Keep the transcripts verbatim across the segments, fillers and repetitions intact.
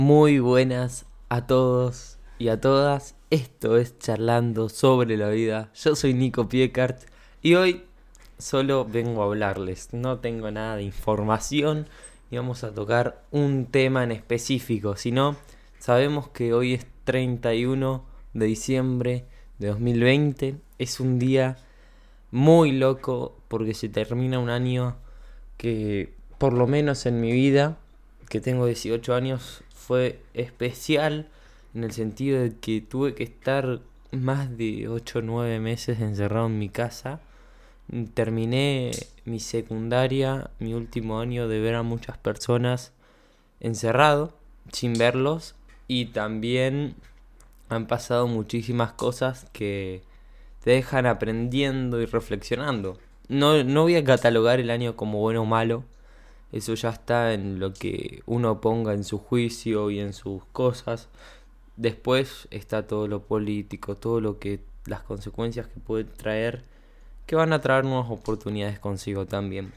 Muy buenas a todos y a todas. Esto es Charlando sobre la vida. Yo soy Nico Piecart y hoy solo vengo a hablarles. No tengo nada de información y vamos a tocar un tema en específico. Sino sabemos que hoy es treinta y uno de diciembre de dos mil veinte. Es un día muy loco porque se termina un año que, por lo menos en mi vida, que tengo dieciocho años, fue especial en el sentido de que tuve que estar más de ocho o nueve meses encerrado en mi casa. Terminé mi secundaria, mi último año, de ver a muchas personas encerrado, sin verlos, y también han pasado muchísimas cosas que te dejan aprendiendo y reflexionando. No, no voy a catalogar el año como bueno o malo. Eso ya está en lo que uno ponga en su juicio y en sus cosas. Después está todo lo político, todo lo que las consecuencias que puede traer, que van a traer nuevas oportunidades consigo también.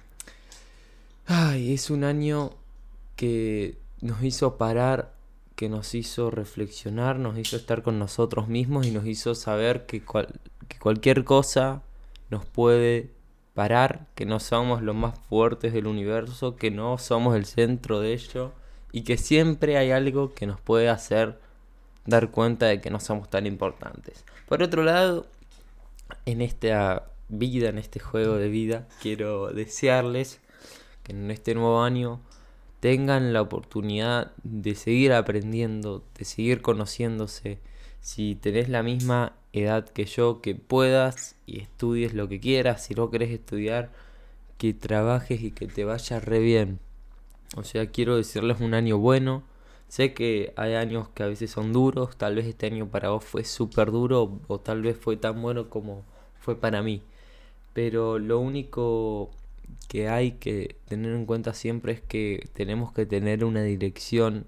Ay, es un año que nos hizo parar, que nos hizo reflexionar, nos hizo estar con nosotros mismos y nos hizo saber que, cual, que cualquier cosa nos puede parar, que no somos los más fuertes del universo, que no somos el centro de ello y que siempre hay algo que nos puede hacer dar cuenta de que no somos tan importantes. Por otro lado, en esta vida, en este juego de vida, quiero desearles que en este nuevo año tengan la oportunidad de seguir aprendiendo, de seguir conociéndose. Si tenés la misma edad que yo, que puedas y estudies lo que quieras. Si no querés estudiar, que trabajes y que te vaya re bien. O sea, quiero decirles un año bueno. Sé que hay años que a veces son duros. Tal vez este año para vos fue súper duro, o tal vez fue tan bueno como fue para mí. Pero lo único que hay que tener en cuenta siempre es que tenemos que tener una dirección,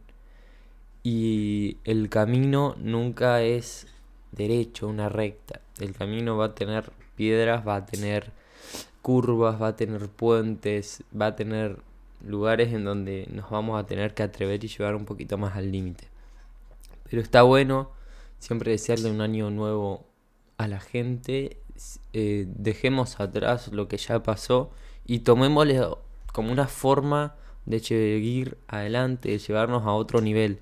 y el camino nunca es derecho, una recta. El camino va a tener piedras, va a tener curvas, va a tener puentes, va a tener lugares en donde nos vamos a tener que atrever y llevar un poquito más al límite. Pero está bueno siempre desearle un año nuevo a la gente. Eh, dejemos atrás lo que ya pasó y tomémosle como una forma de seguir adelante, de llevarnos a otro nivel.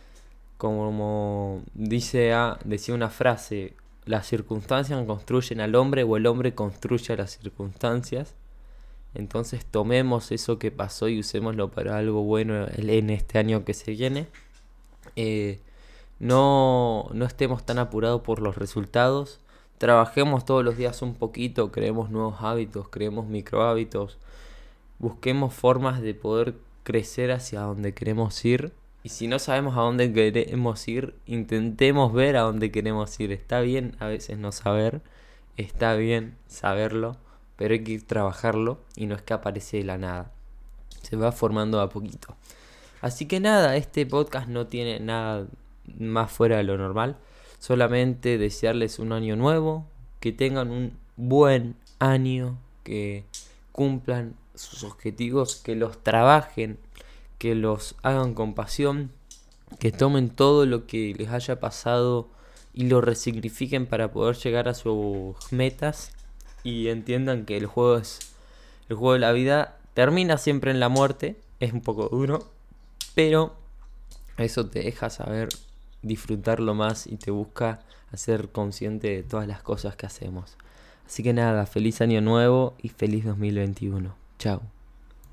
Como dice a, decía una frase: las circunstancias construyen al hombre o el hombre construye a las circunstancias. Entonces tomemos eso que pasó y usémoslo para algo bueno en este año que se viene. Eh, no, no estemos tan apurados por los resultados. Trabajemos todos los días un poquito, creemos nuevos hábitos, creemos micro hábitos. Busquemos formas de poder crecer hacia donde queremos ir. Y si no sabemos a dónde queremos ir, intentemos ver a dónde queremos ir. Está bien a veces no saber, está bien saberlo, pero hay que trabajarlo y no es que aparece de la nada. Se va formando a poquito. Así que nada, este podcast no tiene nada más fuera de lo normal. Solamente desearles un año nuevo, que tengan un buen año, que cumplan sus objetivos, que los trabajen, que los hagan con pasión, que tomen todo lo que les haya pasado y lo resignifiquen para poder llegar a sus metas, y entiendan que el juego es el juego de la vida, termina siempre en la muerte. Es un poco duro, pero eso te deja saber disfrutarlo más y te busca hacer consciente de todas las cosas que hacemos. Así que nada, feliz año nuevo y feliz dos mil veintiuno. Chao.